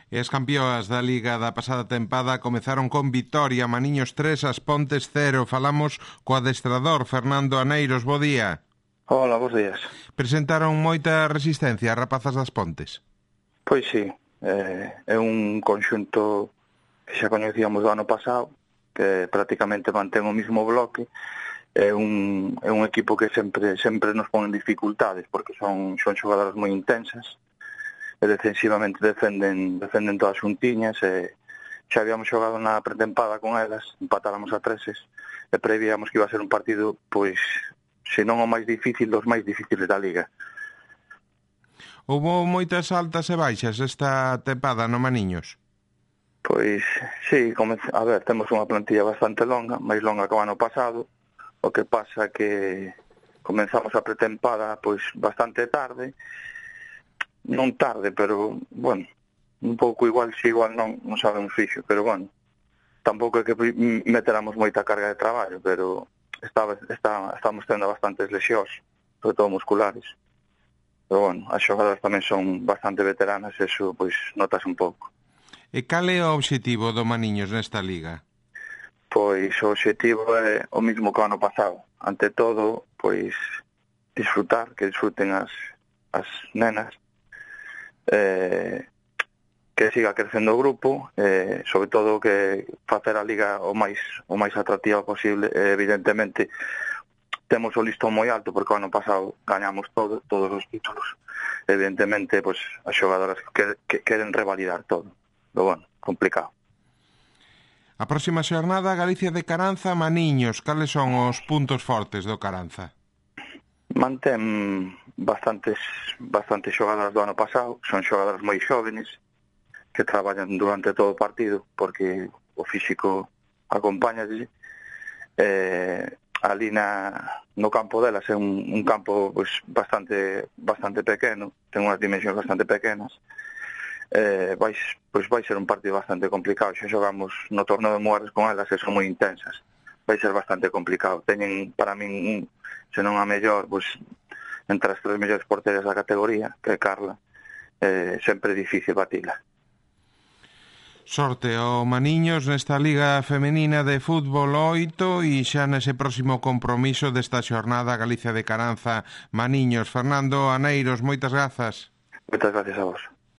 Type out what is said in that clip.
E as campeoas da Liga da pasada tempada comezaron con vitoria, Maniños 3, As Pontes 0. Falamos co adestrador Fernando Aneiros. Bo día. Hola, bons días. Presentaron moita resistencia as rapazas das Pontes? Pois sí, é un conxunto que xa coñecíamos do ano pasado, que prácticamente mantén o mismo bloque. É un equipo que sempre nos pon en dificultades, porque son xogadoras moi intensas, e defensivamente defenden todas xuntiñas, e xa habíamos xogado na pretempada con elas, empatáramos a 3, e prevíamos que iba a ser un partido, pois, se non o máis difícil dos máis difíciles da Liga. Houbo moitas altas e baixas esta tempada no Maniños? Pois, sí, a ver, temos unha plantilla bastante longa, máis longa que o ano pasado. O que pasa que comenzamos a pretempada pois bastante tarde. Non tarde, pero, bueno, un pouco igual, si igual non sabemos fixo, pero, bueno, tampouco é que meteramos moita carga de traballo, pero estamos tendo bastantes lesións, sobre todo musculares. Pero, bueno, as xogadoras tamén son bastante veteranas, eso, pois, notas un pouco. E cal é o obxectivo do Maniños nesta liga? Pois o obxectivo é o mismo que o ano pasado. Ante todo, pois, disfrutar, que disfruten as nenas, que siga crecendo o grupo, sobre todo que facer a liga o máis atractiva posible. Evidentemente, temos o listón moi alto, porque o ano pasado gañamos todos os títulos. Evidentemente, pois, as xogadoras que queren revalidar todo. Pero, bueno, complicado. A próxima xornada, Galicia de Caranza, Maniños. Cales son os puntos fortes do Caranza? Mantén bastantes xogadoras do ano pasado. Son xogadoras moi xóvenes que traballan durante todo o partido, porque o físico acompaña. Ali no campo delas é un campo pois, bastante pequeno, ten unhas dimensións bastante pequenas. Vai ser un partido bastante complicado. Xa xogamos no torneo de Muares con elas e son moi intensas. Vai ser bastante complicado. Teñen, para min, se non a mellor, pois, entre as 3 mellores porteras da categoría, que é Carla, sempre é difícil batila. Sorte ao Maniños nesta Liga Femenina de Fútbol 8 e xa nese próximo compromiso desta xornada Galicia de Caranza, Maniños. Fernando Aneiros, moitas grazas. Moitas gracias a vos.